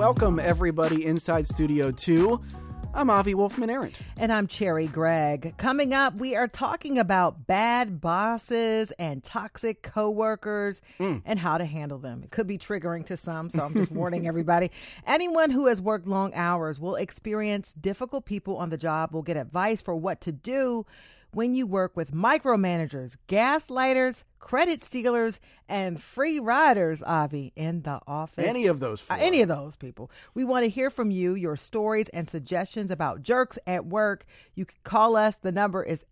Welcome, everybody, inside Studio 2. I'm Avi Wolfman-Arent. And I'm Cherry Gregg. Coming up, we are talking about bad bosses and toxic coworkers and how to handle them. It could be triggering to some, so I'm just warning everybody. Anyone who has worked long hours will experience difficult people on the job, will get advice for what to do when you work with micromanagers, gaslighters, credit stealers, and free riders, Avi, in the office. Any of those four. Any of those people. We want to hear from you, your stories and suggestions about jerks at work. You can call us. The number is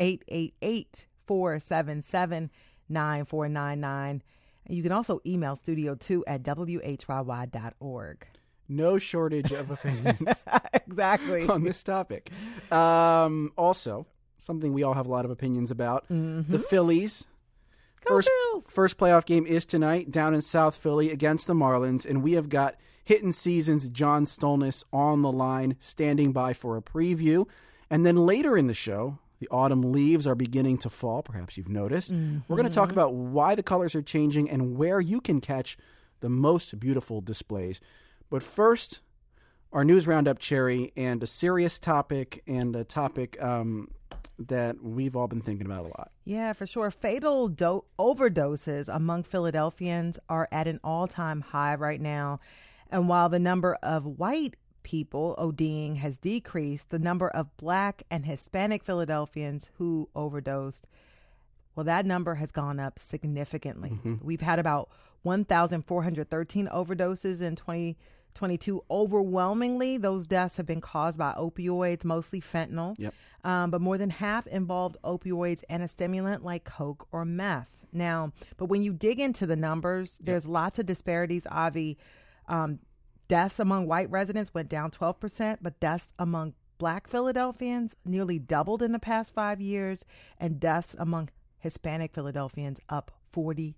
888-477-9499. And you can also email studio2@whyy.org. No shortage of opinions. Exactly. On this topic. Also, something we all have a lot of opinions about. The Phillies. First playoff game is tonight down in South Philly against the Marlins, and we have got Hittin' Season's John Stolnis on the line, standing by for a preview. And then later in the show, the autumn leaves are beginning to fall. Perhaps you've noticed. We're going to talk about why the colors are changing and where you can catch the most beautiful displays. But first, our news roundup, Cherry, and a serious topic, and a topic that we've all been thinking about a lot. Yeah, for sure. Fatal overdoses among Philadelphians are at an all-time high right now. And while the number of white people ODing has decreased, the number of Black and Hispanic Philadelphians who overdosed, well, that number has gone up significantly. We've had about 1,413 overdoses in 2022. Overwhelmingly, those deaths have been caused by opioids, mostly fentanyl. Yep. But more than half involved opioids and a stimulant like coke or meth. Now, but when you dig into the numbers, there's lots of disparities, Avi. Deaths among white residents went down 12%, but deaths among Black Philadelphians nearly doubled in the past 5 years, and deaths among Hispanic Philadelphians up 43%.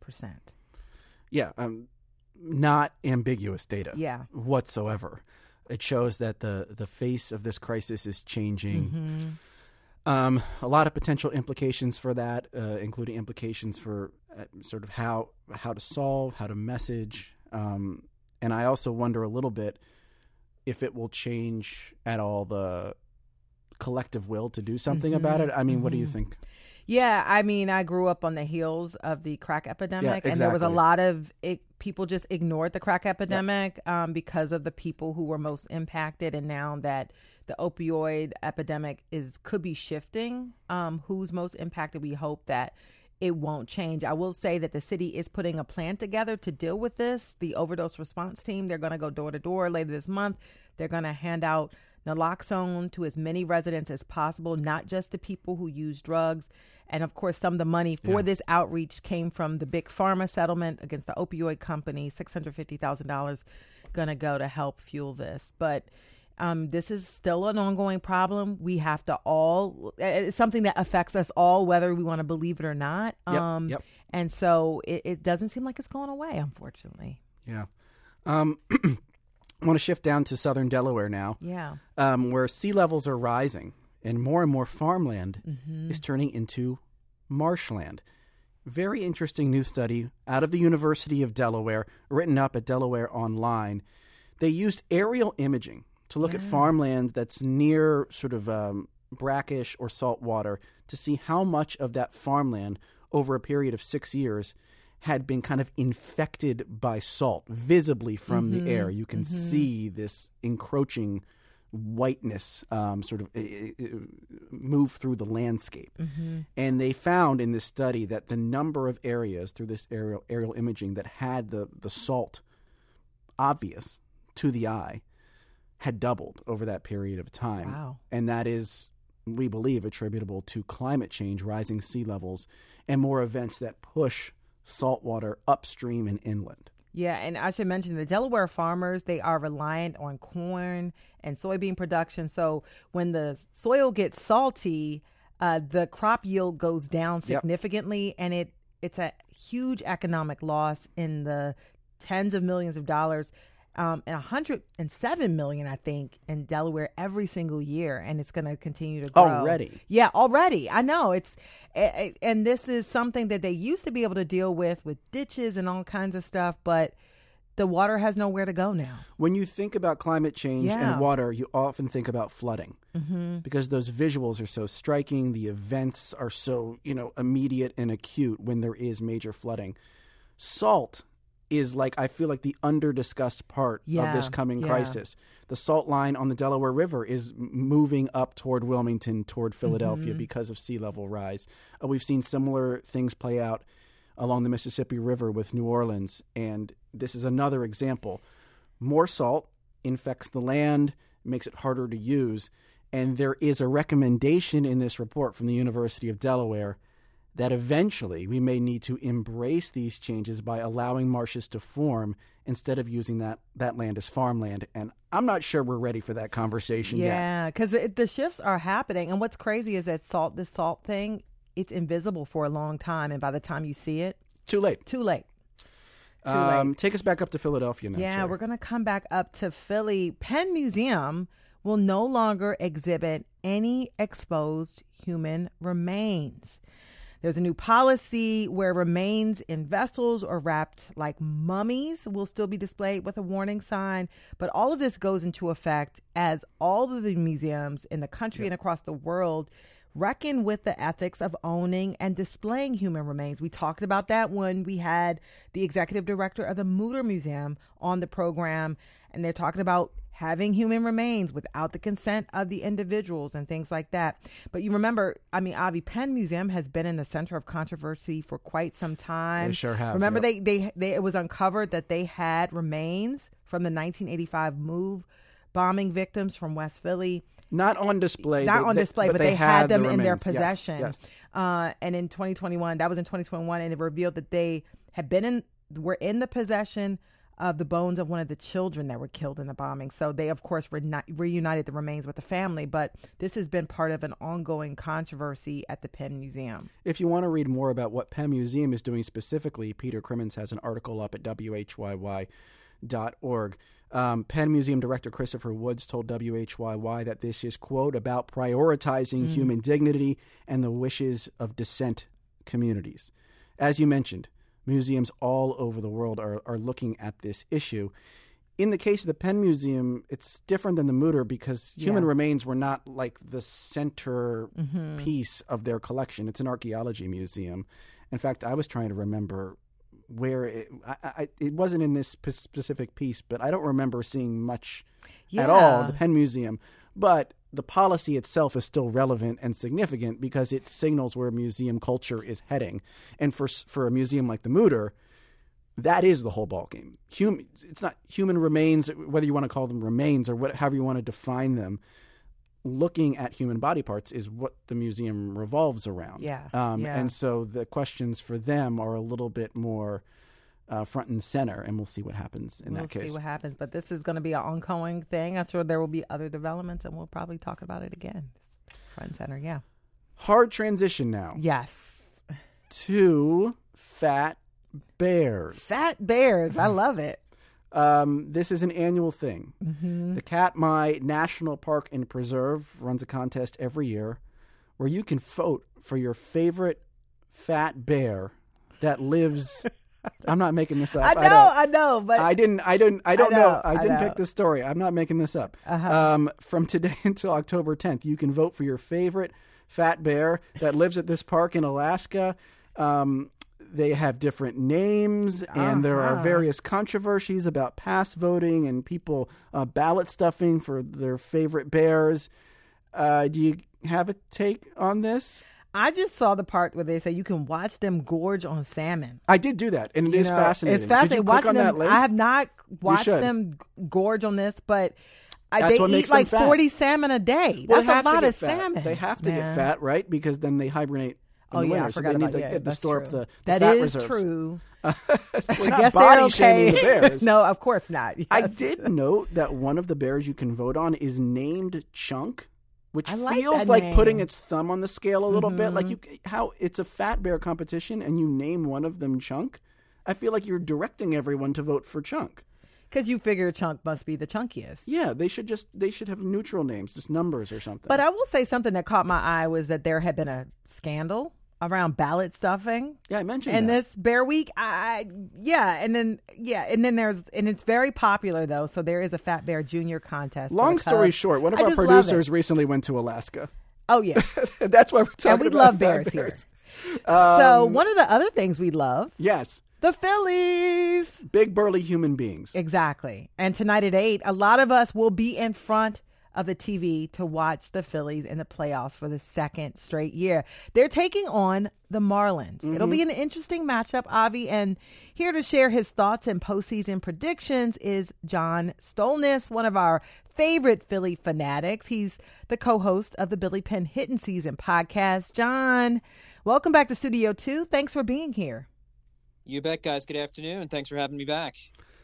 Yeah, not ambiguous data whatsoever. It shows that the face of this crisis is changing. A lot of potential implications for that, including implications for sort of how to solve, how to message. And I also wonder a little bit if it will change at all the collective will to do something about it. I mean, what do you think? Yeah, I mean, I grew up on the heels of the crack epidemic, and there was a lot of people just ignored the crack epidemic because of the people who were most impacted. And now that the opioid epidemic could be shifting, who's most impacted, we hope that it won't change. I will say that the city is putting a plan together to deal with this. The overdose response team, they're going to go door to door later this month. They're going to hand out naloxone to as many residents as possible, not just to people who use drugs. And of course, some of the money for this outreach came from the big pharma settlement against the opioid company. $650,000 going to go to help fuel this. But this is still an ongoing problem. We have to it's something that affects us all, whether we want to believe it or not. And so it doesn't seem like it's going away, unfortunately. Yeah. I want to shift down to southern Delaware now. Yeah. Where sea levels are rising and more farmland is turning into marshland. Very interesting new study out of the University of Delaware, written up at Delaware Online. They used aerial imaging to look at farmland that's near sort of brackish or salt water to see how much of that farmland over a period of 6 years had been kind of infected by salt visibly from the air. You can see this encroaching whiteness sort of move through the landscape. And they found in this study that the number of areas through this aerial imaging that had the salt obvious to the eye had doubled over that period of time. Wow. And that is, we believe, attributable to climate change, rising sea levels, and more events that push saltwater upstream and inland. Yeah, and I should mention the Delaware farmers, they are reliant on corn and soybean production. So when the soil gets salty, the crop yield goes down significantly, and it's a huge economic loss in the tens of millions of dollars. And 107 million, I think, in Delaware every single year, and it's going to continue to grow. Already? Yeah, already. I know and this is something that they used to be able to deal with ditches and all kinds of stuff, but the water has nowhere to go now. When you think about climate change and water, you often think about flooding because those visuals are so striking. The events are so, immediate and acute when there is major flooding. Salt is I feel like the under-discussed part of this coming crisis. The salt line on the Delaware River is moving up toward Wilmington, toward Philadelphia because of sea level rise. We've seen similar things play out along the Mississippi River with New Orleans, and this is another example. More salt infects the land, makes it harder to use, and there is a recommendation in this report from the University of Delaware that eventually we may need to embrace these changes by allowing marshes to form instead of using that land as farmland. And I'm not sure we're ready for that conversation yet. Yeah, because the shifts are happening. And what's crazy is that this salt thing, it's invisible for a long time. And by the time you see it, Too late. Take us back up to Philadelphia now. Yeah, Cherry. We're going to come back up to Philly. Penn Museum will no longer exhibit any exposed human remains. There's a new policy where remains in vessels or wrapped like mummies will still be displayed with a warning sign. But all of this goes into effect as all of the museums in the country and across the world reckon with the ethics of owning and displaying human remains. We talked about that when we had the executive director of the Mutter Museum on the program, and they're talking about having human remains without the consent of the individuals and things like that. But you remember, Avi, Penn Museum has been in the center of controversy for quite some time. They sure have. Remember, it was uncovered that they had remains from the 1985 MOVE bombing victims from West Philly. Not on display. But they had them in their possession. Yes. And in 2021, that was in 2021, and it revealed that they were in the possession of the bones of one of the children that were killed in the bombing. So they, of course, reunited the remains with the family. But this has been part of an ongoing controversy at the Penn Museum. If you want to read more about what Penn Museum is doing specifically, Peter Crimmins has an article up at WHYY.org. Penn Museum Director Christopher Woods told WHYY that this is, quote, about prioritizing human dignity and the wishes of dissent communities. As you mentioned, museums all over the world are looking at this issue. In the case of the Penn Museum, it's different than the Mutter because human remains were not like the center piece of their collection. It's an archaeology museum. In fact, I was trying to remember where it wasn't in this specific piece, but I don't remember seeing much at all, the Penn Museum. But the policy itself is still relevant and significant because it signals where museum culture is heading. And for a museum like the Mutter, that is the whole ballgame. It's not human remains, whether you want to call them remains or however you want to define them. Looking at human body parts is what the museum revolves around. And so the questions for them are a little bit more front and center, and we'll see what happens in that case. We'll see what happens, but this is going to be an ongoing thing. I'm sure there will be other developments, and we'll probably talk about it again. Front and center, yeah. Hard transition now. Yes. To fat bears. Fat bears. I love it. This is an annual thing. The Katmai National Park and Preserve runs a contest every year where you can vote for your favorite fat bear that lives. I'm not making this up. I know, but I don't know. I didn't pick this story. I'm not making this up. From today until October 10th, you can vote for your favorite fat bear that lives at this park in Alaska. They have different names, and there are various controversies about past voting and people ballot stuffing for their favorite bears. Do you have a take on this? I just saw the part where they say you can watch them gorge on salmon. I did do that, and it is fascinating. It's fascinating. Did you click on them, that link? I have not watched them gorge on this, but they eat like 40 salmon a day. That's a lot of salmon. They have to get fat, right? Because then they hibernate. I forgot so they need to store up the fat reserves. That is true. So I guess they're okay. The bears. No, of course not. Yes. I did note that one of the bears you can vote on is named Chunk, which feels like putting its thumb on the scale a little bit. Like how it's a fat bear competition and you name one of them Chunk. I feel like you're directing everyone to vote for Chunk. Because you figure Chunk must be the chunkiest. Yeah, they should have neutral names, just numbers or something. But I will say something that caught my eye was that there had been a scandal around ballot stuffing. Yeah, I mentioned and that. This Bear Week, and then it's very popular though. So there is a Fat Bear Junior contest. Long story short, one of our producers recently went to Alaska. Oh yeah, that's why we're talking. And we love bears here. So one of the other things we love, yes, the Phillies, big burly human beings. Exactly. And tonight at 8, a lot of us will be in front of the TV to watch the Phillies in the playoffs for the second straight year. They're taking on the Marlins. Mm-hmm. It'll be an interesting matchup, Avi. And here to share his thoughts and postseason predictions is John Stolnis, one of our favorite Philly fanatics. He's the co-host of the Billy Penn Hittin' Season podcast. John, welcome back to Studio 2. Thanks for being here. You bet, guys. Good afternoon. Thanks for having me back.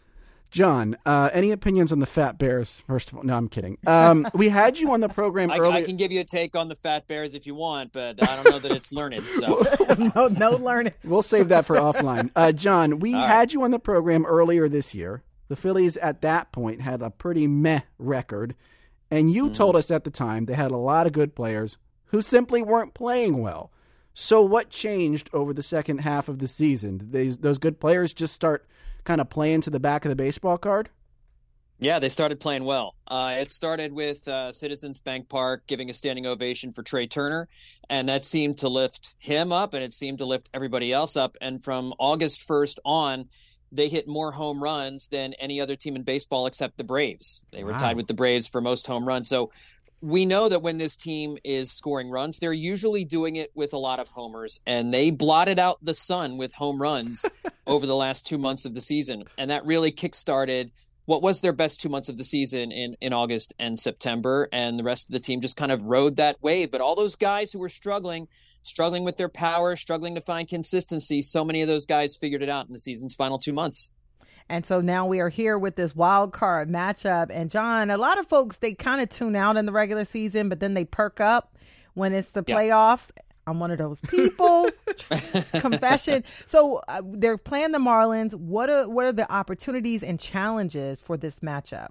John, any opinions on the Fat Bears? First of all, no, I'm kidding. We had you on the program earlier. I can give you a take on the Fat Bears if you want, but I don't know that it's learned. So no learning. We'll save that for offline. John, we had you on the program earlier this year. The Phillies at that point had a pretty meh record, and you told us at the time they had a lot of good players who simply weren't playing well. So what changed over the second half of the season? Did those good players just start kind of playing to the back of the baseball card? Yeah, they started playing well. It started with Citizens Bank Park giving a standing ovation for Trey Turner, and that seemed to lift him up, and it seemed to lift everybody else up. And from August 1st on, they hit more home runs than any other team in baseball except the Braves. They were tied with the Braves for most home runs. So we know that when this team is scoring runs, they're usually doing it with a lot of homers, and they blotted out the sun with home runs over the last 2 months of the season. And that really kickstarted what was their best 2 months of the season in August and September. And the rest of the team just kind of rode that wave. But all those guys who were struggling with their power, struggling to find consistency, so many of those guys figured it out in the season's final 2 months. And so now we are here with this wild card matchup. And John, a lot of folks, they kind of tune out in the regular season, but then they perk up when it's the playoffs. I'm one of those people. Confession. So they're playing the Marlins. What are the opportunities and challenges for this matchup?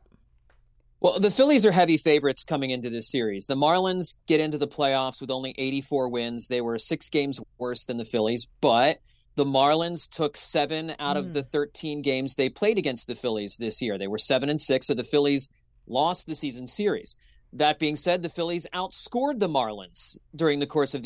Well, the Phillies are heavy favorites coming into this series. The Marlins get into the playoffs with only 84 wins. They were 6 games worse than the Phillies, but the Marlins took 7 out of the 13 games they played against the Phillies this year. They were 7-6, so the Phillies lost the season series. That being said, the Phillies outscored the Marlins during the course of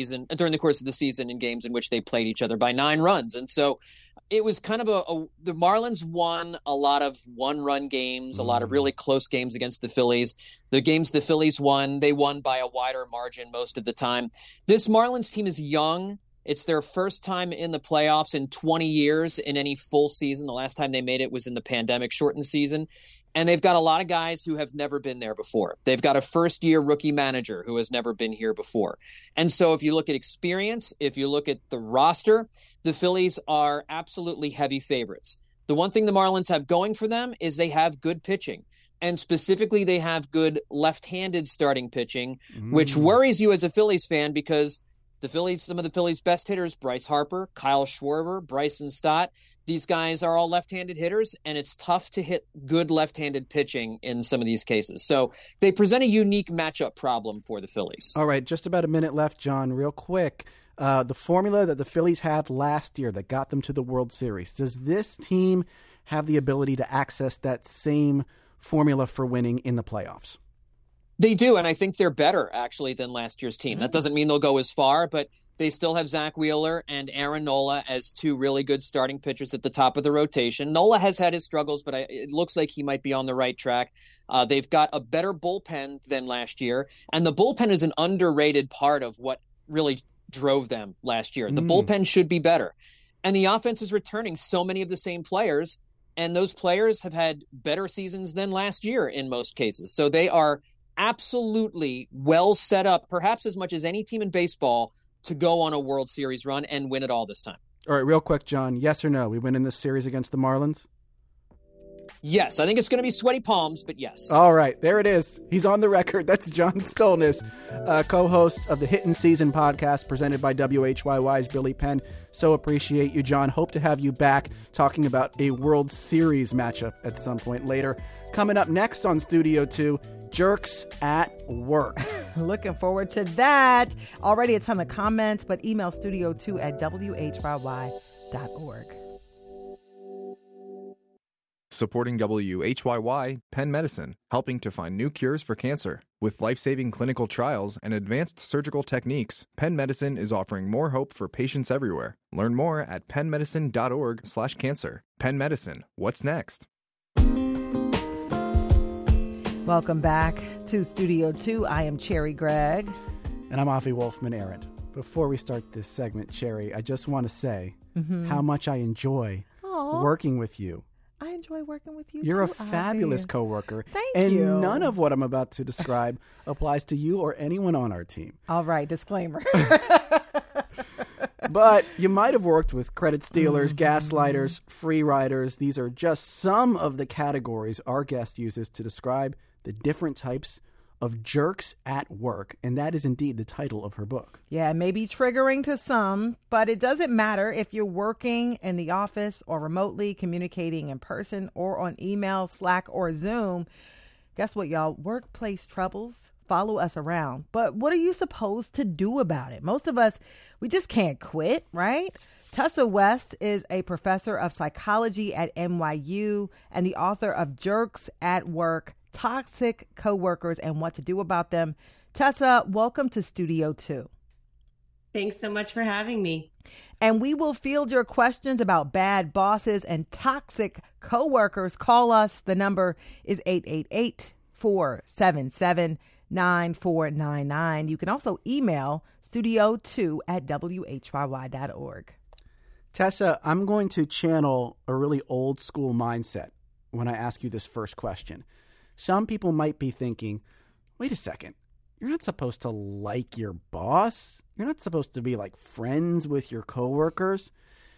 the season in games in which they played each other by 9 runs. And so it was kind of the Marlins won a lot of 1-run games, a lot of really close games against the Phillies. The games the Phillies won, they won by a wider margin most of the time. This Marlins team is young. It's their first time in the playoffs in 20 years in any full season. The last time they made it was in the pandemic-shortened season. And they've got a lot of guys who have never been there before. They've got a first-year rookie manager who has never been here before. And so if you look at experience, if you look at the roster, the Phillies are absolutely heavy favorites. The one thing the Marlins have going for them is they have good pitching. And specifically, they have good left-handed starting pitching, which worries you as a Phillies fan because some of the Phillies' best hitters, Bryce Harper, Kyle Schwarber, Bryson Stott, these guys are all left-handed hitters, and it's tough to hit good left-handed pitching in some of these cases. So they present a unique matchup problem for the Phillies. All right, just about a minute left, John. Real quick, the formula that the Phillies had last year that got them to the World Series, does this team have the ability to access that same formula for winning in the playoffs? They do, and I think they're better, actually, than last year's team. That doesn't mean they'll go as far, but they still have Zach Wheeler and Aaron Nola as 2 really good starting pitchers at the top of the rotation. Nola has had his struggles, but it looks like he might be on the right track. They've got a better bullpen than last year, and the bullpen is an underrated part of what really drove them last year. The bullpen should be better. And the offense is returning so many of the same players, and those players have had better seasons than last year in most cases. So they are absolutely well set up, perhaps as much as any team in baseball, to go on a World Series run and win it all this time. All right, real quick, John, yes or no? We win in this series against the Marlins? Yes, I think it's going to be sweaty palms, but yes. All right, there it is. He's on the record. That's John Stolnis, co-host of the Hittin' Season podcast presented by WHYY's Billy Penn. So appreciate you, John. Hope to have you back talking about a World Series matchup at some point later. Coming up next on Studio 2, Jerks at Work. Looking forward to that. Already a ton of comments, but email studio2@whyy.org. Supporting WHYY, Penn Medicine, helping to find new cures for cancer. With life-saving clinical trials and advanced surgical techniques, Penn Medicine is offering more hope for patients everywhere. Learn more at pennmedicine.org/cancer. Penn Medicine, what's next? Welcome back to Studio 2. I am Cherry Gregg. And I'm Avi Wolfman-Arent. Before we start this segment, Cherry, I just want to say how much I enjoy working with you. I enjoy working with you. You're too, a fabulous coworker. Thank you. And none of what I'm about to describe applies to you or anyone on our team. All right, disclaimer. But you might have worked with credit stealers, gaslighters, free riders. These are just some of the categories our guest uses to describe the different types of jerks at work. And that is indeed the title of her book. Yeah, it may be triggering to some, but it doesn't matter if you're working in the office or remotely, communicating in person or on email, Slack, or Zoom. Guess what, y'all? Workplace troubles follow us around. But what are you supposed to do about it? Most of us, we just can't quit, right? Tessa West is a professor of psychology at NYU and the author of Jerks at Work, Toxic Coworkers and What to Do About Them. Tessa, welcome to Studio 2. Thanks so much for having me. And we will field your questions about bad bosses and toxic coworkers. Call us. The number is 888-477-9499. You can also email studio2@whyy.org. Tessa, I'm going to channel a really old school mindset when I ask you this first question. Some people might be thinking, wait a second, you're not supposed to like your boss. You're not supposed to be like friends with your coworkers.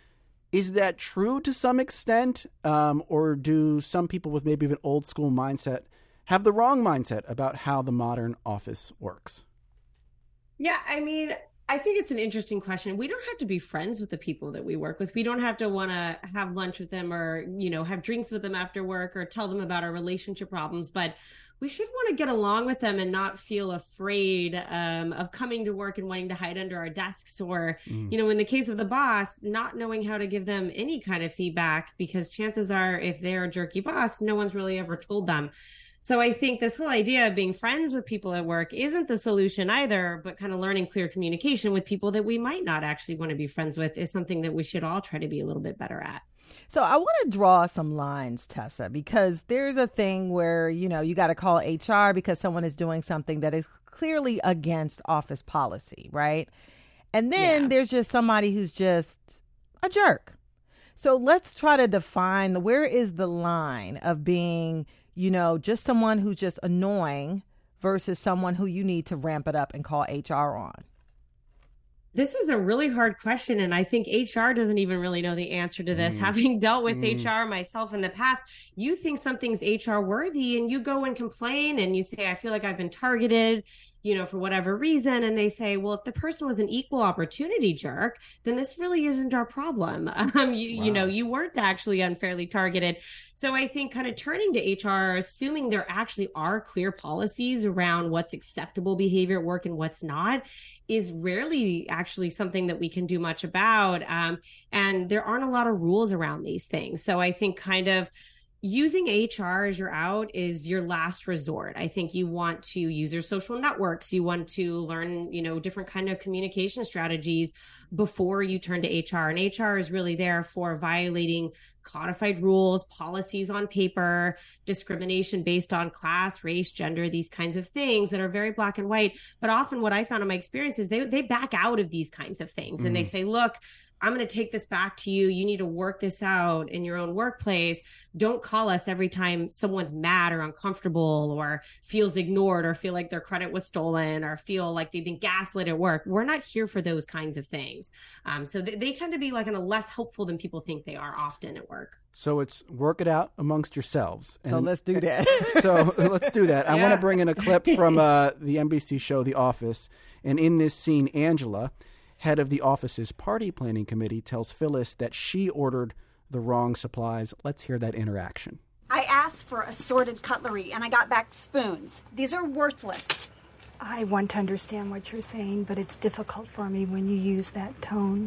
Is that true to some extent? Or do some people with maybe an old school mindset have the wrong mindset about how the modern office works? Yeah, I mean, I think it's an interesting question. We don't have to be friends with the people that we work with. We don't have to want to have lunch with them or, have drinks with them after work or tell them about our relationship problems. But we should want to get along with them and not feel afraid of coming to work and wanting to hide under our desks or, in the case of the boss, not knowing how to give them any kind of feedback, because chances are if they're a jerky boss, no one's really ever told them. So I think this whole idea of being friends with people at work isn't the solution either, but kind of learning clear communication with people that we might not actually want to be friends with is something that we should all try to be a little bit better at. So I want to draw some lines, Tessa, because there's a thing where, you got to call HR because someone is doing something that is clearly against office policy, right? And then there's just somebody who's just a jerk. So let's try to define where is the line of being just someone who's just annoying versus someone who you need to ramp it up and call HR on? This is a really hard question, and I think HR doesn't even really know the answer to this. Having dealt with HR myself in the past, you think something's HR worthy and you go and complain and you say, I feel like I've been targeted, for whatever reason. And they say, well, if the person was an equal opportunity jerk, then this really isn't our problem. You weren't actually unfairly targeted. So I think kind of turning to HR, assuming there actually are clear policies around what's acceptable behavior at work and what's not, is rarely actually something that we can do much about. And there aren't a lot of rules around these things. So I think kind of using HR as your out is your last resort. I think you want to use your social networks. You want to learn, different kind of communication strategies before you turn to HR. And HR is really there for violating codified rules, policies on paper, discrimination based on class, race, gender, these kinds of things that are very black and white. But often what I found in my experience is they back out of these kinds of things and they say, look, I'm going to take this back to you. You need to work this out in your own workplace. Don't call us every time someone's mad or uncomfortable or feels ignored or feel like their credit was stolen or feel like they've been gaslit at work. We're not here for those kinds of things. So they tend to be like less helpful than people think they are often at work. So it's work it out amongst yourselves. So let's do that. So let's do that. I want to bring in a clip from the NBC show The Office. And in this scene, Angela, head of the office's party planning committee, tells Phyllis that she ordered the wrong supplies. Let's hear that interaction. I asked for assorted cutlery, and I got back spoons. These are worthless. I want to understand what you're saying, but it's difficult for me when you use that tone.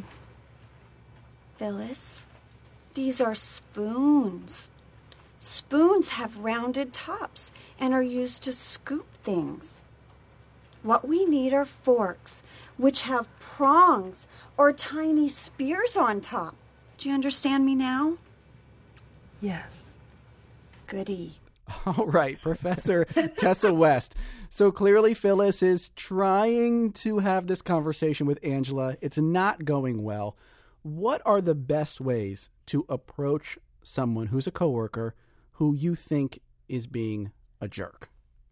Phyllis, these are spoons. Spoons have rounded tops and are used to scoop things. What we need are forks, which have prongs or tiny spears on top. Do you understand me now? Yes. Goody. All right, Professor Tessa West. So clearly Phyllis is trying to have this conversation with Angela. It's not going well. What are the best ways to approach someone who's a coworker who you think is being a jerk?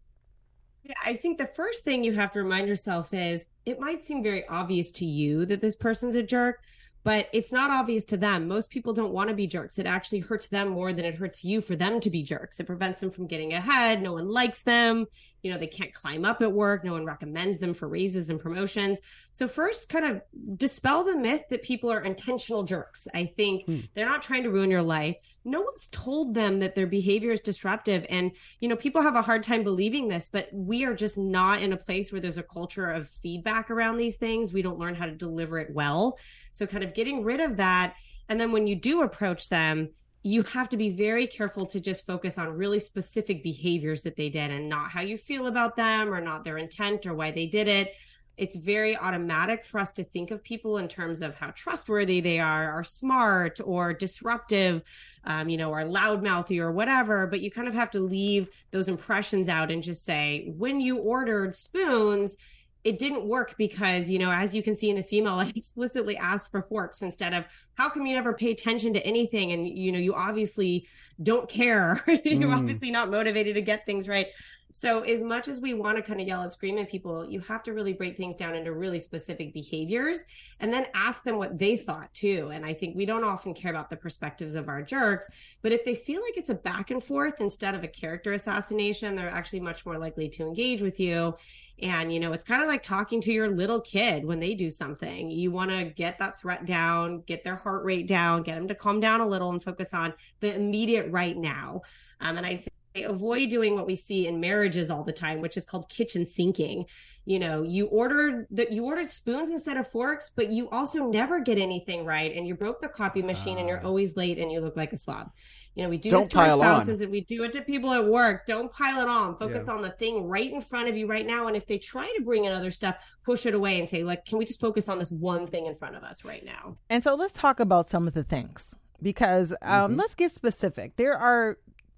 Yeah, I think the first thing you have to remind yourself is it might seem very obvious to you that this person's a jerk, but it's not obvious to them. Most people don't want to be jerks. It actually hurts them more than it hurts you for them to be jerks. It prevents them from getting ahead. No one likes them. You know, they can't climb up at work. No one recommends them for raises and promotions. So first, kind of dispel the myth that people are intentional jerks. I think they're not trying to ruin your life. No one's told them that their behavior is disruptive. And, you know, people have a hard time believing this, but we are just not in a place where there's a culture of feedback around these things. We don't learn how to deliver it well. So kind of getting rid of that. And then when you do approach them, you have to be very careful to just focus on really specific behaviors that they did and not how you feel about them or not their intent or why they did it. It's very automatic for us to think of people in terms of how trustworthy they are smart or disruptive, you know, or loudmouthy or whatever. But you kind of have to leave those impressions out and just say, when you ordered spoons, it didn't work because, you know, as you can see in this email, I explicitly asked for forks instead of how come you never pay attention to anything? And, you know, you obviously don't care. You're obviously not motivated to get things right. So as much as we want to kind of yell and scream at people, you have to really break things down into really specific behaviors and then ask them what they thought too. And I think we don't often care about the perspectives of our jerks, but if they feel like it's a back and forth instead of a character assassination, they're actually much more likely to engage with you. And, you know, it's kind of like talking to your little kid when they do something. You want to get that threat down, get their heart rate down, get them to calm down a little and focus on the immediate right now. And I'd say avoid doing what we see in marriages all the time, which is called kitchen sinking. You know, you ordered spoons instead of forks, but you also never get anything right. And you broke the coffee machine and you're always late and you look like a slob. You know, we do this to our spouses and we do it to people at work. Don't pile it on. Focus on the thing right in front of you right now. And if they try to bring in other stuff, push it away and say, like, can we just focus on this one thing in front of us right now? And so let's talk about some of the things because let's get specific. There are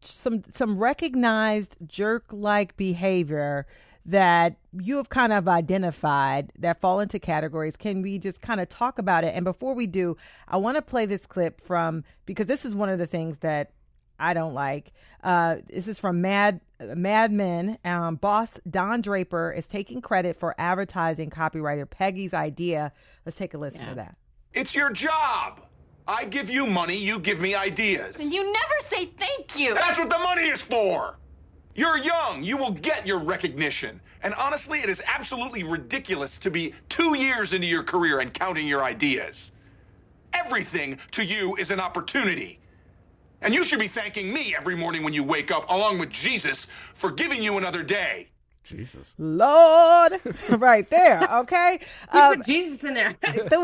some recognized jerk-like behavior that you have kind of identified that fall into categories. Can we just kind of talk about it? And before we do, I want to play this clip because this is one of the things that I don't like. This is from Mad Men. Boss Don Draper is taking credit for advertising copywriter Peggy's idea. Let's take a listen to that. It's your job. I give you money, you give me ideas. And you never say thank you. That's what the money is for. You're young. You will get your recognition. And honestly, it is absolutely ridiculous to be 2 years into your career and counting your ideas. Everything to you is an opportunity. And you should be thanking me every morning when you wake up, along with Jesus, for giving you another day. Jesus. Lord. Right there, okay? Put Jesus in there.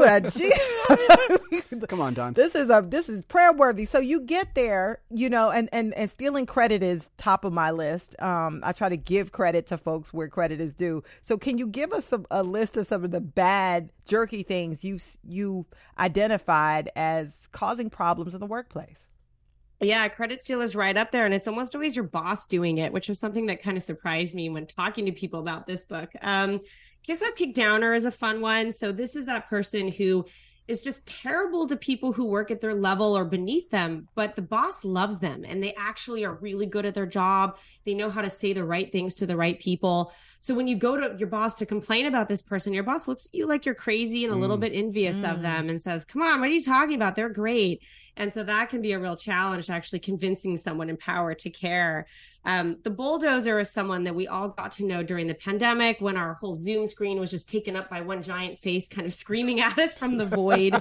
Come on, Don. This is prayer worthy. So you get there, you know, and stealing credit is top of my list. I try to give credit to folks where credit is due. So can you give us a list of some of the bad, jerky things you identified as causing problems in the workplace? Yeah, credit steal is right up there. And it's almost always your boss doing it, which was something that kind of surprised me when talking to people about this book. Kiss Up, Kick Downer is a fun one. So this is that person who is just terrible to people who work at their level or beneath them, but the boss loves them and they actually are really good at their job. They know how to say the right things to the right people. So when you go to your boss to complain about this person, your boss looks at you like you're crazy and a little bit envious of them and says, come on, what are you talking about? They're great. And so that can be a real challenge, actually convincing someone in power to care. The bulldozer is someone that we all got to know during the pandemic when our whole Zoom screen was just taken up by one giant face kind of screaming at us from the void.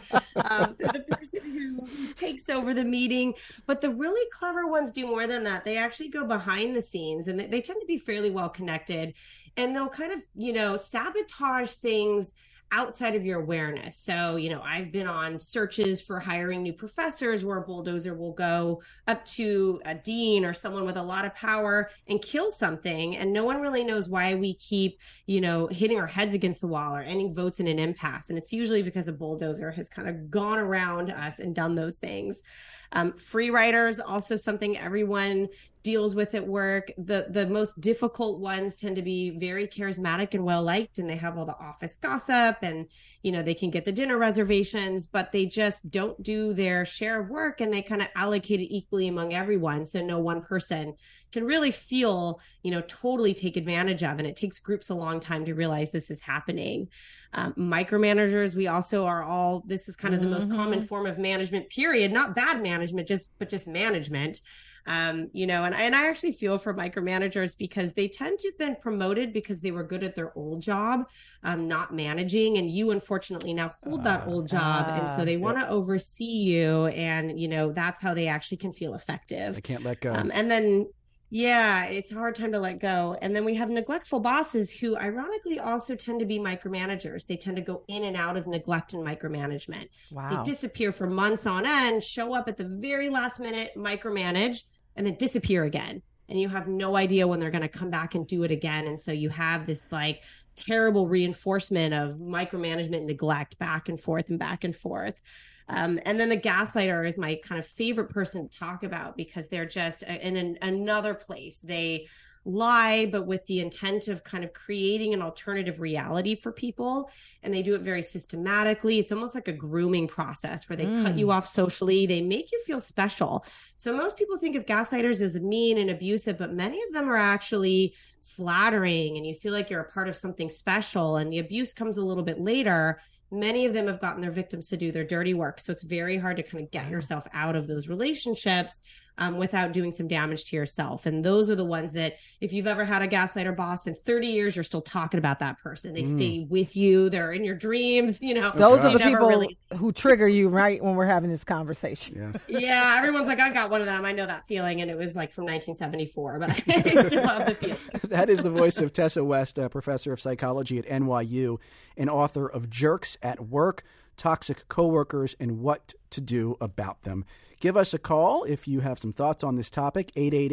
The person who takes over the meeting. But the really clever ones do more than that. They actually go behind the scenes, and they tend to be fairly well connected. And they'll kind of, sabotage things outside of your awareness. So, I've been on searches for hiring new professors where a bulldozer will go up to a dean or someone with a lot of power and kill something. And no one really knows why we keep, hitting our heads against the wall or ending votes in an impasse. And it's usually because a bulldozer has kind of gone around us and done those things. Free riders, also something everyone deals with at work. The most difficult ones tend to be very charismatic and well liked, and they have all the office gossip, and they can get the dinner reservations, but they just don't do their share of work, and they kind of allocate it equally among everyone, so no one person can really feel totally take advantage of. And it takes groups a long time to realize this is happening. Micromanagers, we also are all, this is kind of the most common form of management, period. Not bad management, but just management. And I actually feel for micromanagers because they tend to have been promoted because they were good at their old job, not managing. And you, unfortunately, now hold that old job. And so they want to oversee you. And, that's how they actually can feel effective. They can't let go. And then, yeah, it's a hard time to let go. And then we have neglectful bosses who ironically also tend to be micromanagers. They tend to go in and out of neglect and micromanagement. Wow. They disappear for months on end, show up at the very last minute, micromanage, and then disappear again. And you have no idea when they're going to come back and do it again. And so you have this terrible reinforcement of micromanagement, neglect, back and forth and back and forth. And then the gaslighter is my kind of favorite person to talk about because they're just in another place. They lie, but with the intent of kind of creating an alternative reality for people. And they do it very systematically. It's almost like a grooming process where they cut you off socially. They make you feel special. So most people think of gaslighters as mean and abusive, but many of them are actually flattering and you feel like you're a part of something special. And the abuse comes a little bit later. Many of them have gotten their victims to do their dirty work. So it's very hard to kind of get yourself out of those relationships without doing some damage to yourself. And those are the ones that if you've ever had a gaslighter boss in 30 years, you're still talking about that person. They stay with you. They're in your dreams. Those are the people who trigger you right when we're having this conversation. Yes. Yeah. Everyone's like, I got one of them. I know that feeling. And it was from 1974, but I still have the feeling. That is the voice of Tessa West, a professor of psychology at NYU and author of Jerks at Work, Toxic Coworkers, and What to Do About Them. Give us a call if you have some thoughts on this topic,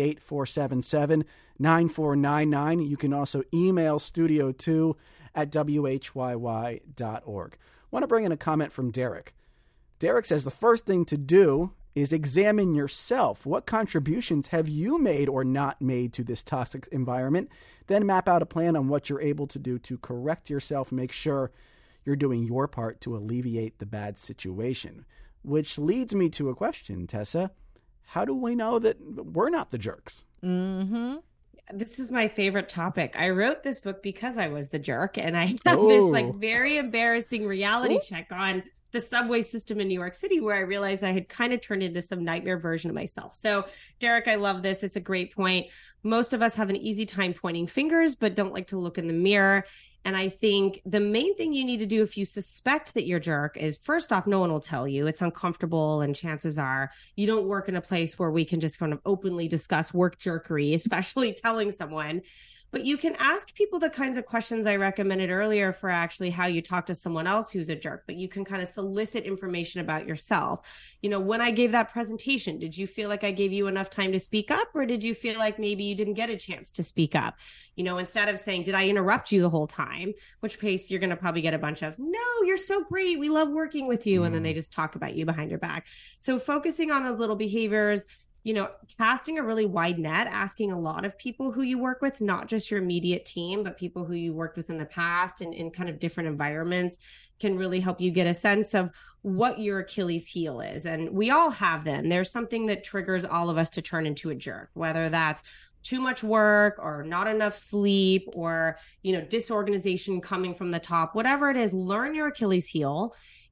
888-477-9499. You can also email studio2@whyy.org. I want to bring in a comment from Derek. Derek says the first thing to do is examine yourself. What contributions have you made or not made to this toxic environment? Then map out a plan on what you're able to do to correct yourself, make sure you're doing your part to alleviate the bad situation. Which leads me to a question, Tessa. How do we know that we're not the jerks? Mm-hmm. This is my favorite topic. I wrote this book because I was the jerk, and I had this very embarrassing reality check on the subway system in New York City where I realized I had kind of turned into some nightmare version of myself. So, Derek, I love this. It's a great point. Most of us have an easy time pointing fingers, but don't like to look in the mirror. And I think the main thing you need to do if you suspect that you're a jerk is, first off, no one will tell you. It's uncomfortable, and chances are you don't work in a place where we can just kind of openly discuss work jerkery, especially telling someone. But you can ask people the kinds of questions I recommended earlier for actually how you talk to someone else who's a jerk, but you can kind of solicit information about yourself. When I gave that presentation, did you feel like I gave you enough time to speak up, or did you feel like maybe you didn't get a chance to speak up? Instead of saying, did I interrupt you the whole time? Which case you're going to probably get a bunch of, no, you're so great. We love working with you. And then they just talk about you behind your back. So focusing on those little behaviors, casting a really wide net, asking a lot of people who you work with, not just your immediate team, but people who you worked with in the past and in kind of different environments can really help you get a sense of what your Achilles heel is. And we all have them. There's something that triggers all of us to turn into a jerk, whether that's too much work or not enough sleep or, disorganization coming from the top, whatever it is. Learn your Achilles heel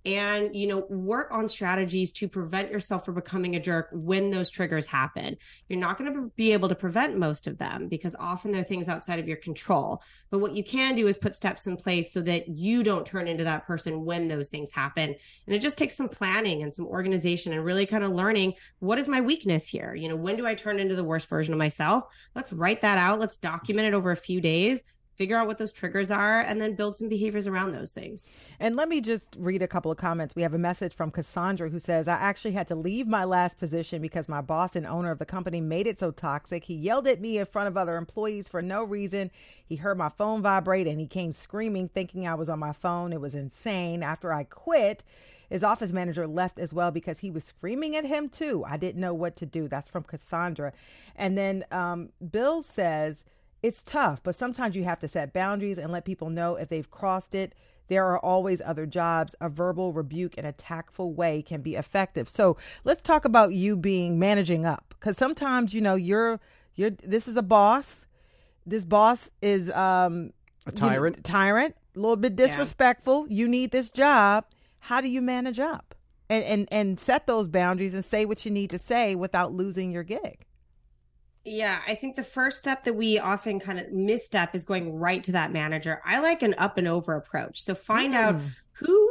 and, work on strategies to prevent yourself from becoming a jerk when those triggers happen. You're not going to be able to prevent most of them because often they're things outside of your control. But what you can do is put steps in place so that you don't turn into that person when those things happen. And it just takes some planning and some organization and really kind of learning, what is my weakness here? When do I turn into the worst version of myself? Let's write that out. Let's document it over a few days. Figure out what those triggers are, and then build some behaviors around those things. And let me just read a couple of comments. We have a message from Cassandra who says, I actually had to leave my last position because my boss and owner of the company made it so toxic. He yelled at me in front of other employees for no reason. He heard my phone vibrate and he came screaming, thinking I was on my phone. It was insane. After I quit, his office manager left as well because he was screaming at him too. I didn't know what to do. That's from Cassandra. And then Bill says, it's tough, but sometimes you have to set boundaries and let people know if they've crossed it. There are always other jobs. A verbal rebuke in a tactful way can be effective. So let's talk about you managing up, because sometimes, you're this is a boss. This boss is a tyrant, a little bit disrespectful. Yeah. You need this job. How do you manage up and set those boundaries and say what you need to say without losing your gig? Yeah, I think the first step that we often kind of misstep is going right to that manager. I like an up and over approach. So find out who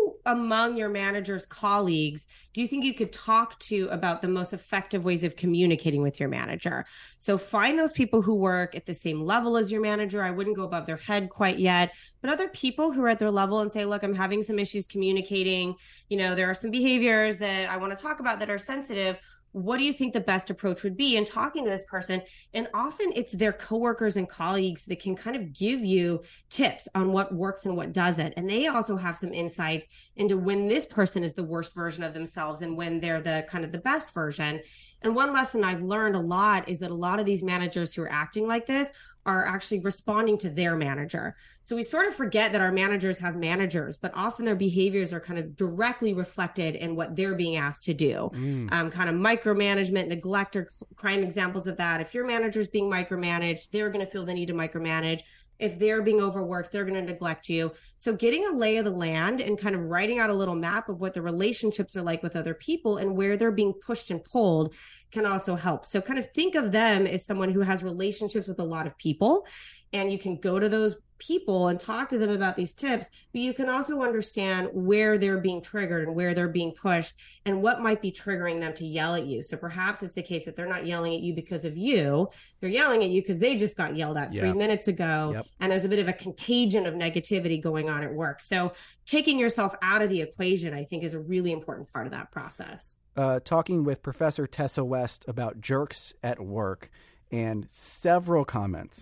among your manager's colleagues do you think you could talk to about the most effective ways of communicating with your manager? So find those people who work at the same level as your manager. I wouldn't go above their head quite yet, but other people who are at their level and say, look, I'm having some issues communicating. There are some behaviors that I want to talk about that are sensitive. What do you think the best approach would be in talking to this person? And often it's their coworkers and colleagues that can kind of give you tips on what works and what doesn't. And they also have some insights into when this person is the worst version of themselves and when they're the kind of the best version. And one lesson I've learned a lot is that a lot of these managers who are acting like this are actually responding to their manager. So we sort of forget that our managers have managers, but often their behaviors are kind of directly reflected in what they're being asked to do. Kind of micromanagement, neglect are prime examples of that. If your manager is being micromanaged, they're going to feel the need to micromanage. If they're being overworked, they're going to neglect you. So getting a lay of the land and kind of writing out a little map of what the relationships are like with other people and where they're being pushed and pulled can also help. So kind of think of them as someone who has relationships with a lot of people, and you can go to those people and talk to them about these tips, but you can also understand where they're being triggered and where they're being pushed and what might be triggering them to yell at you. So perhaps it's the case that they're not yelling at you because of you. They're yelling at you because they just got yelled at 3 minutes ago. Yep. And there's a bit of a contagion of negativity going on at work. So taking yourself out of the equation, I think, is a really important part of that process. Talking with Professor Tessa West about jerks at work, and several comments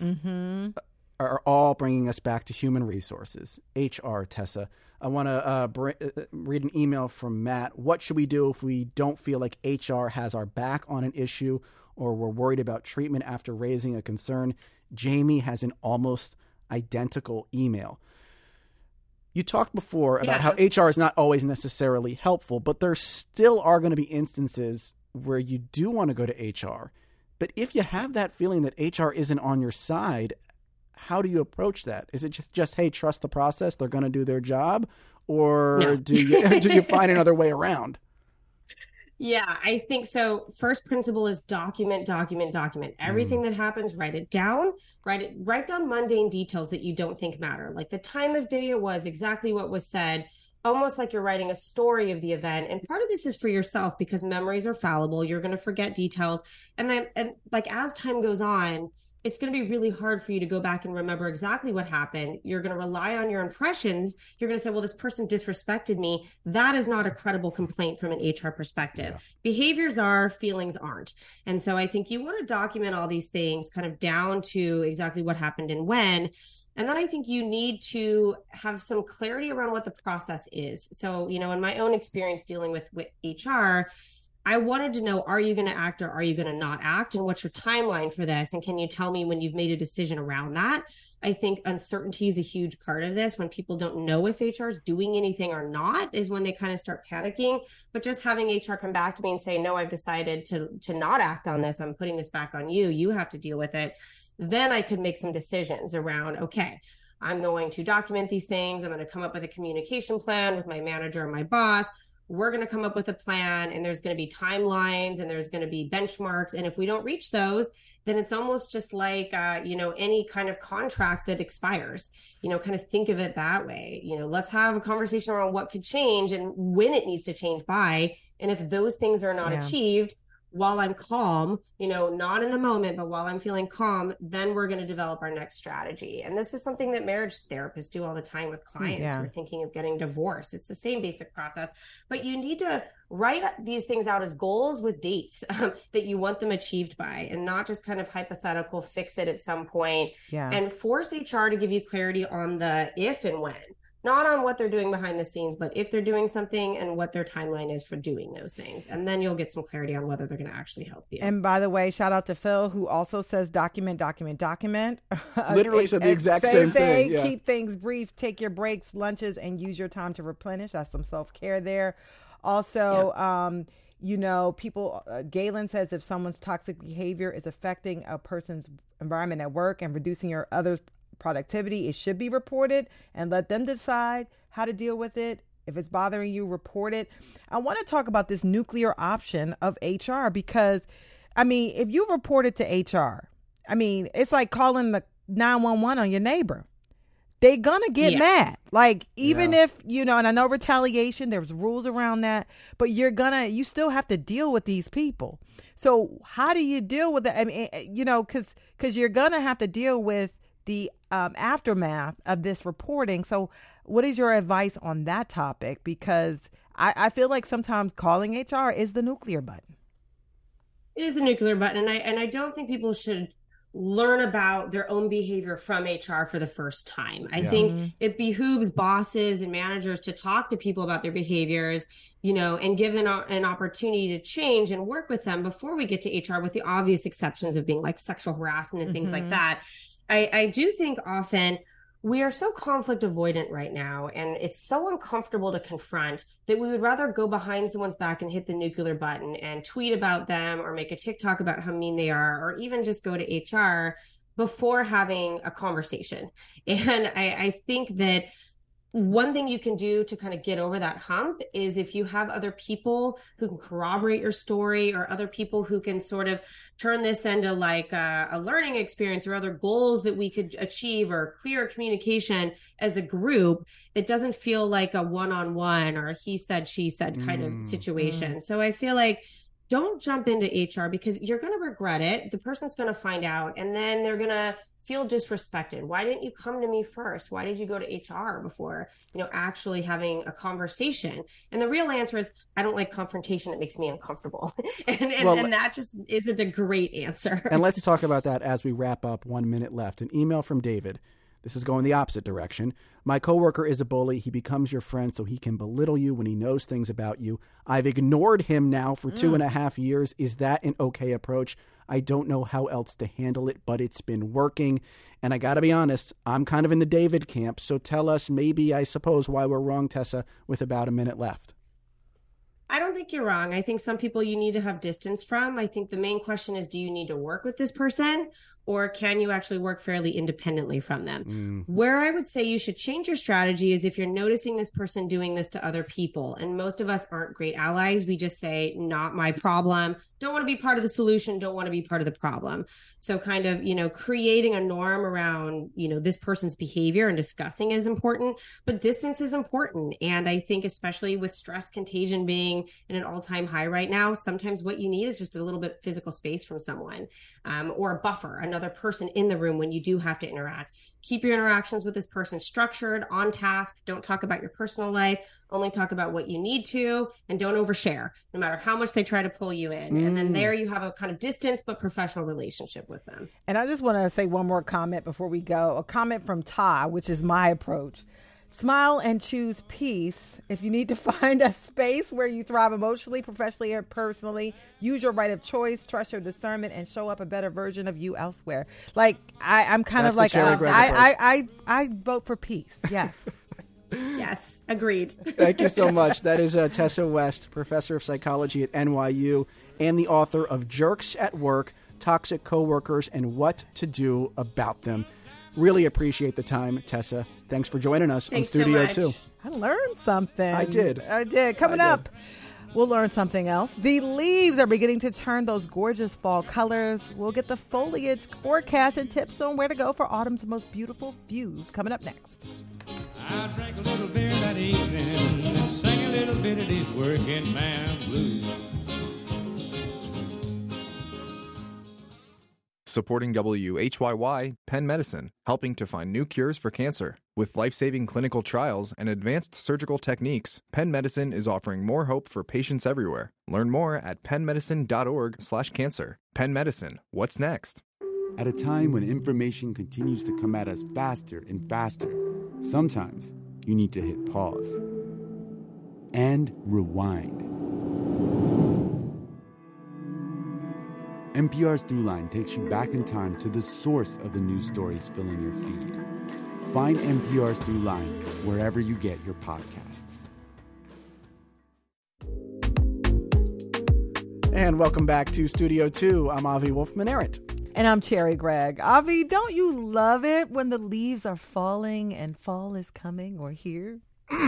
are all bringing us back to human resources, HR, Tessa. I want to read an email from Matt. What should we do if we don't feel like HR has our back on an issue or we're worried about treatment after raising a concern? Jamie has an almost identical email. You talked before about how HR is not always necessarily helpful, but there still are going to be instances where you do want to go to HR. But if you have that feeling that HR isn't on your side, how do you approach that? Is it just hey, trust the process, they're going to do their job? Or do you find another way around? Yeah, I think so. First principle is document. Everything that happens, write it down. Write down mundane details that you don't think matter, like the time of day it was, exactly what was said, almost like you're writing a story of the event. And part of this is for yourself because memories are fallible. You're going to forget details. And like as time goes on, it's going to be really hard for you to go back and remember exactly what happened. You're going to rely on your impressions. You're going to say, well, this person disrespected me. That is not a credible complaint from an HR perspective. Yeah. Behaviors are, feelings aren't. And so I think you want to document all these things kind of down to exactly what happened and when. And then I think you need to have some clarity around what the process is. So, in my own experience dealing with HR, I wanted to know, are you going to act or are you going to not act? And what's your timeline for this? And can you tell me when you've made a decision around that? I think uncertainty is a huge part of this. When people don't know if HR is doing anything or not is when they kind of start panicking. But just having HR come back to me and say, no, I've decided to not act on this. I'm putting this back on you. You have to deal with it. Then I could make some decisions around, okay, I'm going to document these things. I'm going to come up with a communication plan with my manager and my boss. We're going to come up with a plan, and there's going to be timelines and there's going to be benchmarks. And if we don't reach those, then it's almost just like, any kind of contract that expires, kind of think of it that way. Let's have a conversation around what could change and when it needs to change by. And if those things are not achieved, while I'm calm, not in the moment, but while I'm feeling calm, then we're going to develop our next strategy. And this is something that marriage therapists do all the time with clients who are thinking of getting divorced. It's the same basic process, but you need to write these things out as goals with dates that you want them achieved by, and not just kind of hypothetical fix it at some point, and force HR to give you clarity on the if and when. Not on what they're doing behind the scenes, but if they're doing something and what their timeline is for doing those things. And then you'll get some clarity on whether they're going to actually help you. And by the way, shout out to Phil, who also says document. Literally said the exact same thing. Yeah. Keep things brief, take your breaks, lunches, and use your time to replenish. That's some self-care there. Also, people, Galen says if someone's toxic behavior is affecting a person's environment at work and reducing your other's productivity, it should be reported and let them decide how to deal with it. If it's bothering you, report it. I want to talk about this nuclear option of HR because, if you report it to HR, it's like calling the 911 on your neighbor. They're going to get mad. Like, even if, and I know retaliation, there's rules around that, but you still have to deal with these people. So how do you deal with that? Because you're going to have to deal with the aftermath of this reporting. So what is your advice on that topic? Because I feel like sometimes calling HR is the nuclear button. It is a nuclear button. And I don't think people should learn about their own behavior from HR for the first time. I think it behooves bosses and managers to talk to people about their behaviors, and give them an opportunity to change and work with them before we get to HR, with the obvious exceptions of being like sexual harassment and things like that. I do think often we are so conflict avoidant right now, and it's so uncomfortable to confront that we would rather go behind someone's back and hit the nuclear button and tweet about them or make a TikTok about how mean they are, or even just go to HR before having a conversation. And I think that one thing you can do to kind of get over that hump is if you have other people who can corroborate your story, or other people who can sort of turn this into like a learning experience, or other goals that we could achieve, or clear communication as a group, it doesn't feel like a one-on-one or he said, she said kind of situation. So I feel like don't jump into HR because you're going to regret it. The person's going to find out, and then they're going to feel disrespected. Why didn't you come to me first? Why did you go to HR before, actually having a conversation? And the real answer is, I don't like confrontation. It makes me uncomfortable. and that just isn't a great answer. And let's talk about that as we wrap up. 1 minute left. An email from David. This is going the opposite direction. My coworker is a bully. He becomes your friend so he can belittle you when he knows things about you. I've ignored him now for 2.5 years. Is that an okay approach? I don't know how else to handle it, but it's been working. And I got to be honest, I'm kind of in the David camp. So tell us, maybe, I suppose, why we're wrong, Tessa, with about a minute left. I don't think you're wrong. I think some people you need to have distance from. I think the main question is, do you need to work with this person, or can you actually work fairly independently from them? Where I would say you should change your strategy is if you're noticing this person doing this to other people. And most of us aren't great allies. We just say, not my problem. Don't want to be part of the solution. Don't want to be part of the problem. So kind of, creating a norm around, this person's behavior and discussing is important, but distance is important. And I think especially with stress contagion being in an all-time high right now, sometimes what you need is just a little bit of physical space from someone, or a buffer, another person in the room when you do have to interact. Keep your interactions with this person structured, on task. Don't talk about your personal life. Only talk about what you need to, and don't overshare, no matter how much they try to pull you in. And then there you have a kind of distance but professional relationship with them. And I just want to say one more comment before we go. A comment from Ty, which is my approach. Smile and choose peace. If you need to find a space where you thrive emotionally, professionally, or personally, use your right of choice, trust your discernment, and show up a better version of you elsewhere. Like, I'm kind of like, I vote for peace. Yes. Yes, agreed. Thank you so much. That is Tessa West, professor of psychology at NYU and the author of Jerks at Work, Toxic Coworkers, and What to Do About Them. Really appreciate the time, Tessa. Thanks for joining us on Studio 2. I learned something. I did. Coming up, we'll learn something else. The leaves are beginning to turn those gorgeous fall colors. We'll get the foliage forecast and tips on where to go for autumn's most beautiful views coming up next. I drank a little beer that evening and sang a little bit of these working man blues. Supporting WHYY, Penn Medicine, helping to find new cures for cancer. With life-saving clinical trials and advanced surgical techniques, Penn Medicine is offering more hope for patients everywhere. Learn more at pennmedicine.org/cancer. Penn Medicine, what's next? At a time when information continues to come at us faster and faster, sometimes you need to hit pause and rewind. NPR's Throughline takes you back in time to the source of the news stories filling your feed. Find NPR's Throughline wherever you get your podcasts. And welcome back to Studio 2. I'm Avi Wolfman-Arent. And I'm Cherry Gregg. Avi, don't you love it when the leaves are falling and fall is coming or here?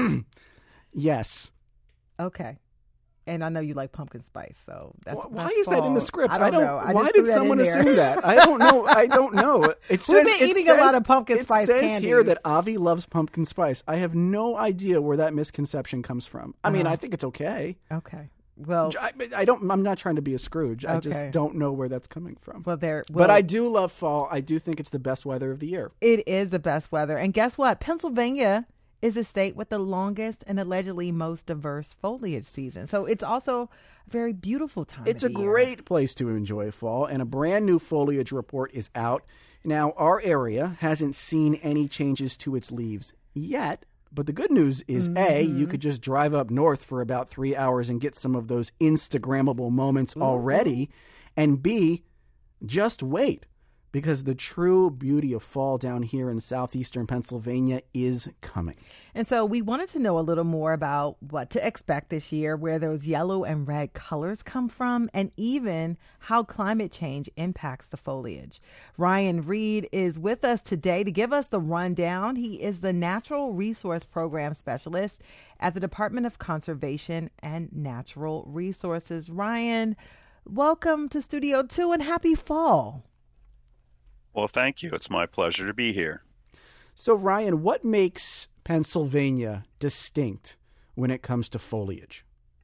Yes. Okay. And I know you like pumpkin spice, so that's why is that in the script? I don't know. Why did someone assume that? I don't know. It says, We've been eating a lot of pumpkin spice candies. It says here that Avi loves pumpkin spice. I have no idea where that misconception comes from. I mean, I think it's okay. Okay. Well, I'm not trying to be a Scrooge. I just don't know where that's coming from. But I do love fall. I do think it's the best weather of the year. It is the best weather. And guess what? Pennsylvania is the state with the longest and allegedly most diverse foliage season. So it's also a very beautiful time. It's a great place to enjoy fall, and a brand new foliage report is out. Now, our area hasn't seen any changes to its leaves yet, but the good news is, A, you could just drive up north for about 3 hours and get some of those Instagrammable moments already, and B, just wait. Because the true beauty of fall down here in southeastern Pennsylvania is coming. And so we wanted to know a little more about what to expect this year, where those yellow and red colors come from, and even how climate change impacts the foliage. Ryan Reed is with us today to give us the rundown. He is the Natural Resource Program Specialist at the Department of Conservation and Natural Resources. Ryan, welcome to Studio 2 and happy fall. Well, thank you. It's my pleasure to be here. So, Ryan, what makes Pennsylvania distinct when it comes to foliage?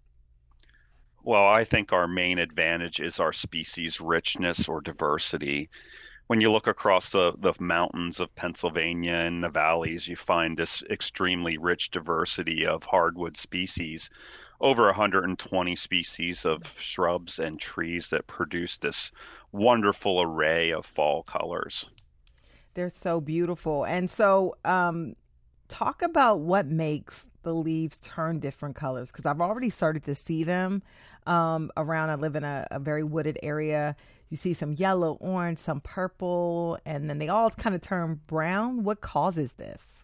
Well, I think our main advantage is our species richness or diversity. When you look across the mountains of Pennsylvania and the valleys, you find this extremely rich diversity of hardwood species. Over 120 species of shrubs and trees that produce this wonderful array of fall colors. They're so beautiful. And so talk about what makes the leaves turn different colors, because I've already started to see them around. I live in a very wooded area. You see some yellow, orange, some purple, and then they all kind of turn brown. What causes this?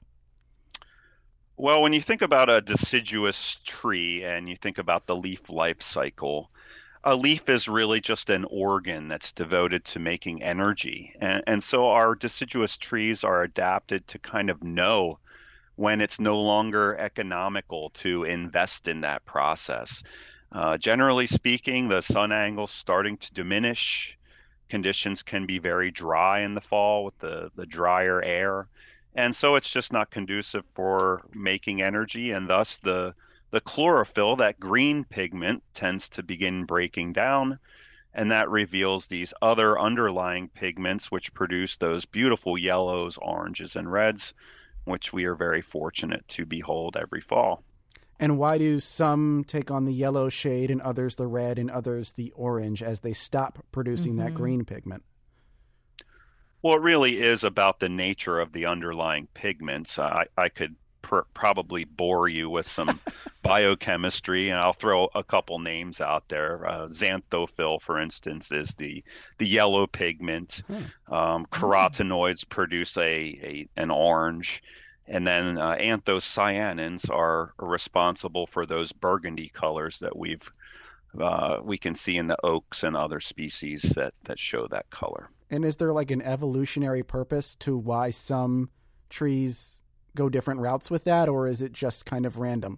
Well, when you think about a deciduous tree and you think about the leaf life cycle, a leaf is really just an organ that's devoted to making energy. And so our deciduous trees are adapted to kind of know when it's no longer economical to invest in that process. Generally speaking, the sun angle's starting to diminish. Conditions can be very dry in the fall with the drier air. And so it's just not conducive for making energy, and thus the chlorophyll, that green pigment, tends to begin breaking down, and that reveals these other underlying pigments which produce those beautiful yellows, oranges, and reds, which we are very fortunate to behold every fall. And why do some take on the yellow shade and others the red and others the orange as they stop producing that green pigment? Well, it really is about the nature of the underlying pigments. I could probably bore you with some biochemistry, and I'll throw a couple names out there. Xanthophyll, for instance, is the yellow pigment. Carotenoids produce an orange, and then anthocyanins are responsible for those burgundy colors that we've we can see in the oaks and other species that show that color. And is there like an evolutionary purpose to why some trees go different routes with that, or is it just kind of random?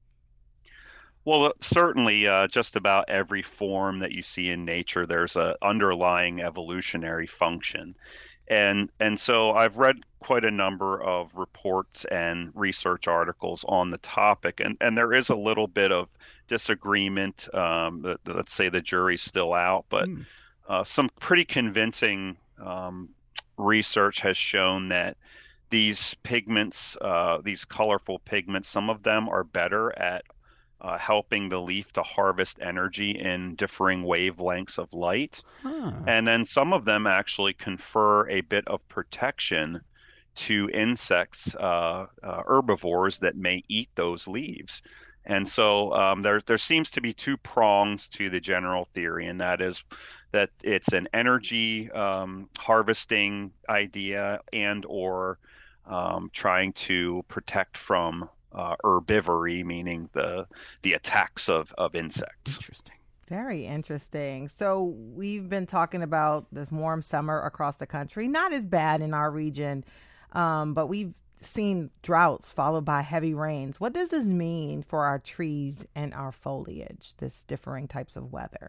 Well, certainly, just about every form that you see in nature, there's an underlying evolutionary function. And so I've read quite a number of reports and research articles on the topic, and there is a little bit of disagreement. Let's say the jury's still out, but some pretty convincing research has shown that these pigments, these colorful pigments, some of them are better at helping the leaf to harvest energy in differing wavelengths of light. And then some of them actually confer a bit of protection to insects, herbivores that may eat those leaves. And so there seems to be two prongs to the general theory, and that is that it's an energy harvesting idea and or trying to protect from herbivory, meaning the attacks of insects. Interesting. Very interesting. So we've been talking about this warm summer across the country. Not as bad in our region, but we've seen droughts followed by heavy rains. What does this mean for our trees and our foliage, this differing types of weather?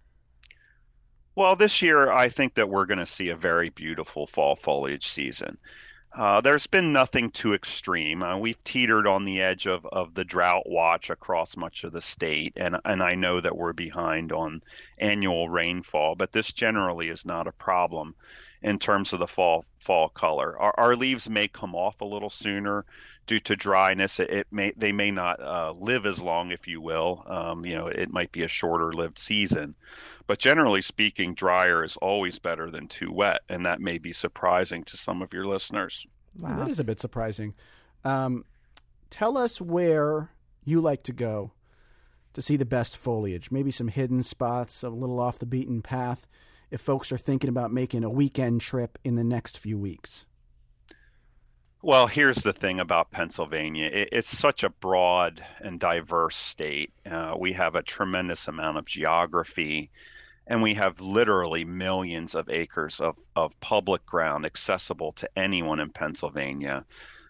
Well, this year, I think that we're going to see a very beautiful fall foliage season. There's been nothing too extreme. We've teetered on the edge of the drought watch across much of the state, and I know that we're behind on annual rainfall, but this generally is not a problem in terms of the fall color. Our leaves may come off a little sooner due to dryness. They may not live as long, if you will. It might be a shorter lived season. But generally speaking, drier is always better than too wet, and that may be surprising to some of your listeners. Wow. That is a bit surprising. Tell us where you like to go to see the best foliage, maybe some hidden spots, a little off the beaten path, if folks are thinking about making a weekend trip in the next few weeks. Well, here's the thing about Pennsylvania. It's such a broad and diverse state. We have a tremendous amount of geography, and we have literally millions of acres of public ground accessible to anyone in Pennsylvania,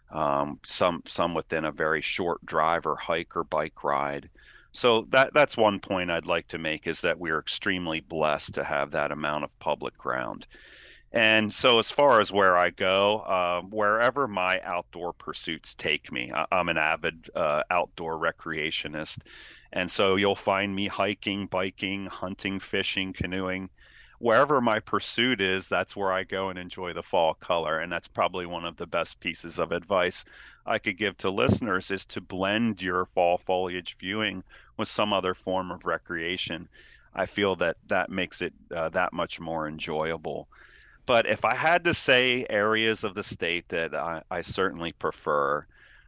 some within a very short drive or hike or bike ride. So that's one point I'd like to make, is that we're extremely blessed to have that amount of public ground. And so as far as where I go, wherever my outdoor pursuits take me, I'm an avid outdoor recreationist. And so you'll find me hiking, biking, hunting, fishing, canoeing. Wherever my pursuit is, that's where I go and enjoy the fall color. And that's probably one of the best pieces of advice I could give to listeners, is to blend your fall foliage viewing with some other form of recreation. I feel that makes it that much more enjoyable. But if I had to say areas of the state that I certainly prefer,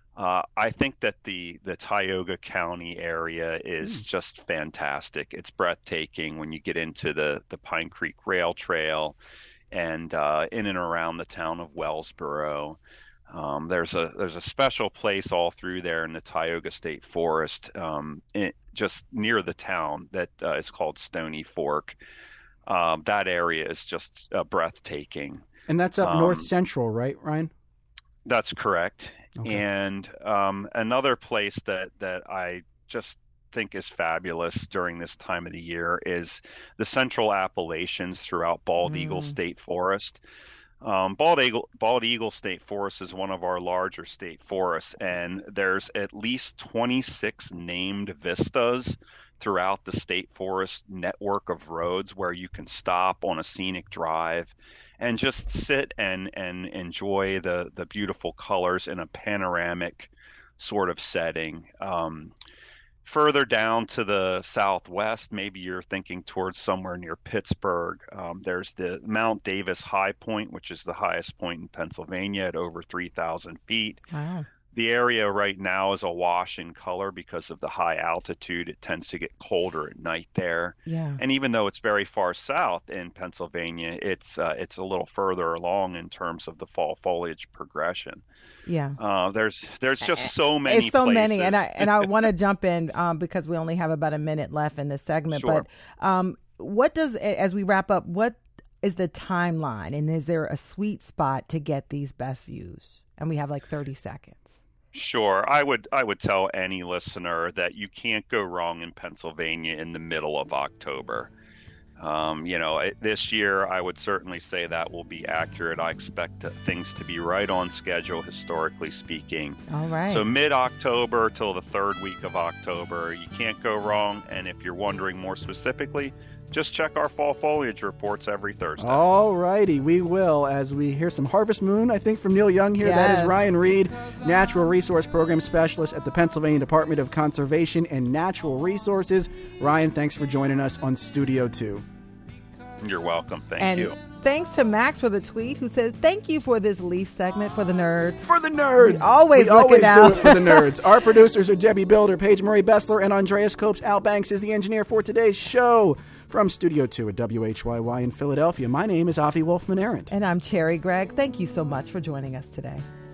I think that the Tioga County area is just fantastic. It's breathtaking when you get into the Pine Creek Rail Trail and in and around the town of Wellsboro. There's a special place all through there in the Tioga State Forest, just near the town, that is called Stony Fork. That area is just breathtaking. And that's up north central, right, Ryan? That's correct. Okay. And another place that I just think is fabulous during this time of the year is the Central Appalachians throughout Bald Eagle State Forest. Bald Eagle State Forest is one of our larger state forests, and there's at least 26 named vistas throughout the state forest network of roads where you can stop on a scenic drive and just sit and enjoy the beautiful colors in a panoramic sort of setting. Further down to the southwest, maybe you're thinking towards somewhere near Pittsburgh. There's the Mount Davis High Point, which is the highest point in Pennsylvania at over 3,000 feet. Wow. The area right now is awash in color because of the high altitude. It tends to get colder at night there. Yeah. And even though it's very far south in Pennsylvania, it's a little further along in terms of the fall foliage progression. Yeah. There's just so many. It's so places. many, and I want to jump in because we only have about a minute left in this segment. Sure. But what does, as we wrap up, what is the timeline, and is there a sweet spot to get these best views? And we have like 30 seconds. Sure. I would tell any listener that you can't go wrong in Pennsylvania in the middle of October. This year, I would certainly say that will be accurate. I expect things to be right on schedule, historically speaking. All right. So mid-October till the third week of October, you can't go wrong. And if you're wondering more specifically, just check our fall foliage reports every Thursday. All righty, we will, as we hear some Harvest Moon, I think, from Neil Young here. Yes. That is Ryan Reed, Natural Resource Program Specialist at the Pennsylvania Department of Conservation and Natural Resources. Ryan, thanks for joining us on Studio 2. You're welcome. Thank you. Thanks to Max for the tweet, who says, thank you for this Leaf segment for the nerds. For the nerds. We always do it for the nerds. Our producers are Debbie Builder, Paige Marie Bessler, and Andreas Copes. Al Banks is the engineer for today's show. From Studio 2 at WHYY in Philadelphia, my name is Avi Wolfman-Arent. And I'm Cherry Gregg. Thank you so much for joining us today.